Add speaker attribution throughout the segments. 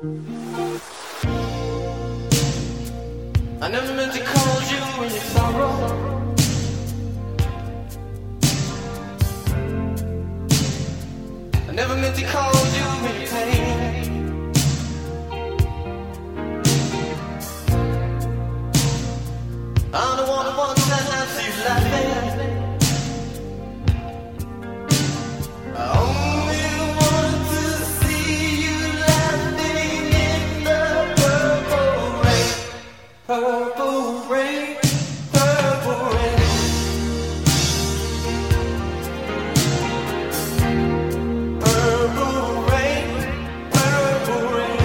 Speaker 1: I never meant to call you in your sorrow. I never meant to call you in your pain. I'm the one who wants to have you laughing. I only want to see you laughing in the purple rain. Purple rain, purple rain. Purple rain, purple rain.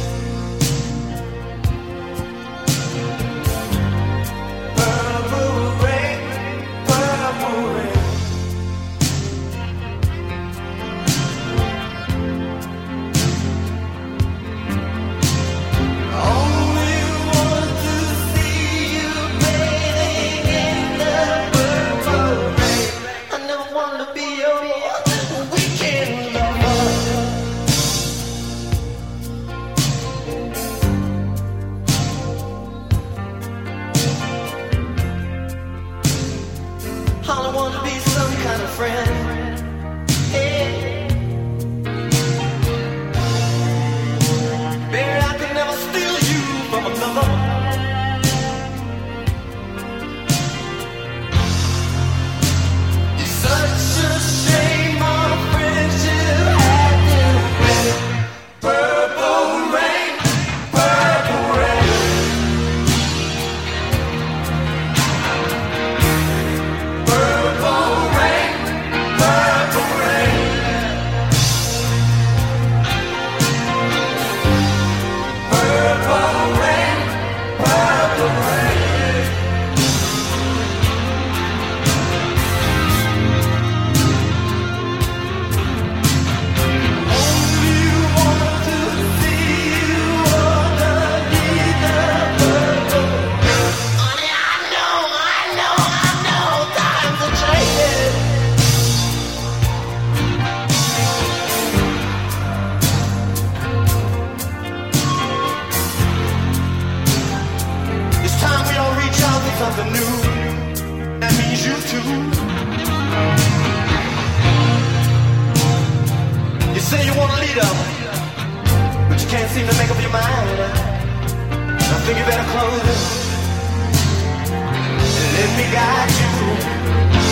Speaker 1: Purple rain, purple rain. Only want to see you bathing in the purple rain. I never want to be your weekend lover. I don't want to be some kind of friend. Hey. Baby, I could never steal you from another. It's such a shame our friendship had to end. Purple rain, purple rain. Purple rain, purple rain. Purple rain, purple rain. Only want to see you underneath the purple rain. Honey, I know, times are changing. It's time we all reach out for something new. That means you too. You say you want a leader, but you can't seem to make up your mind. I think you better close it and let me guide you.